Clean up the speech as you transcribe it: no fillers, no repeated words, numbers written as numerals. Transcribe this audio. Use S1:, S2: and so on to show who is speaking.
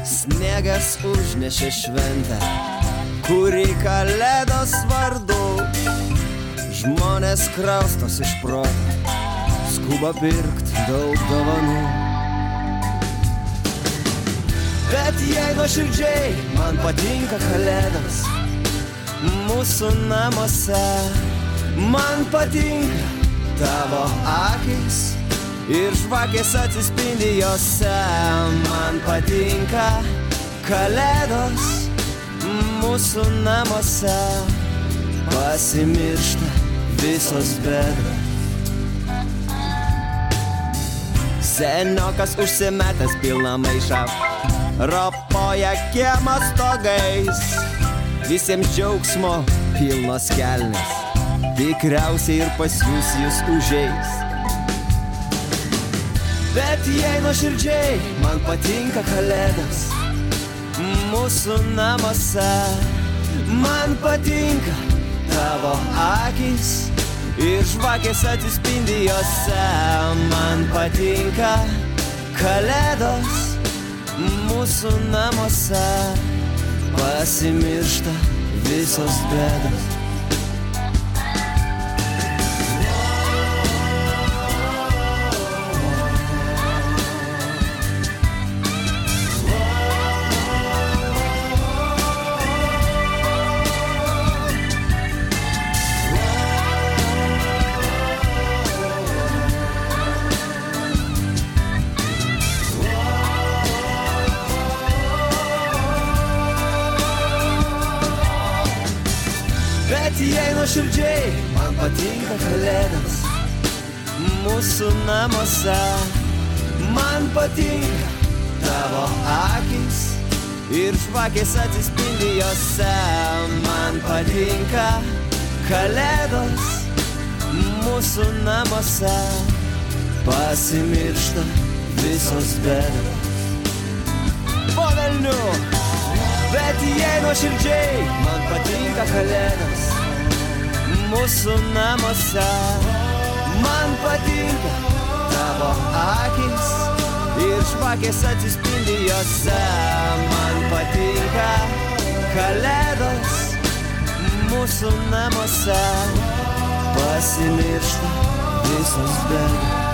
S1: Sniegas užnešė šventę, kuri Kalėdos vardu. Žmonės kraustos iš proto, skuba pirkt daug dovanų. Bet jei nuoširdžiai man patinka Kalėdos mūsų namuose, man patinka tavo akys ir žvakės atsispindi jose. Man patinka Kalėdos mūsų namuose, pasimiršta visos bėdos. Seniokas užsimetęs pilną maišą ropoja kiemo stogais, visiems džiaugsmo pilnos kelnės, tikriausiai ir pas jūs užeis. Bet jei nuoširdžiai man patinka Kalėdos mūsų namuose, man patinka tavo akys ir žvakės atsispindi jose. Man patinka Kalėdos mūsų namuose, pasimiršta visos bėdos. Bet jei nuoširdžiai man patinka Kalėdos mūsų namuose, man patinka tavo akys ir žvakės atsispindi jose. Man patinka Kalėdos mūsų namuose, pasimiršta visos bėdos. Po velnių! Bet jei nuoširdžiai man patinka Kalėdos mūsų namuose, man patinka tavo akys ir žvakės atsispindi jose. Man patinka Kalėdos mūsų namuose, pasimiršta visos bėdos.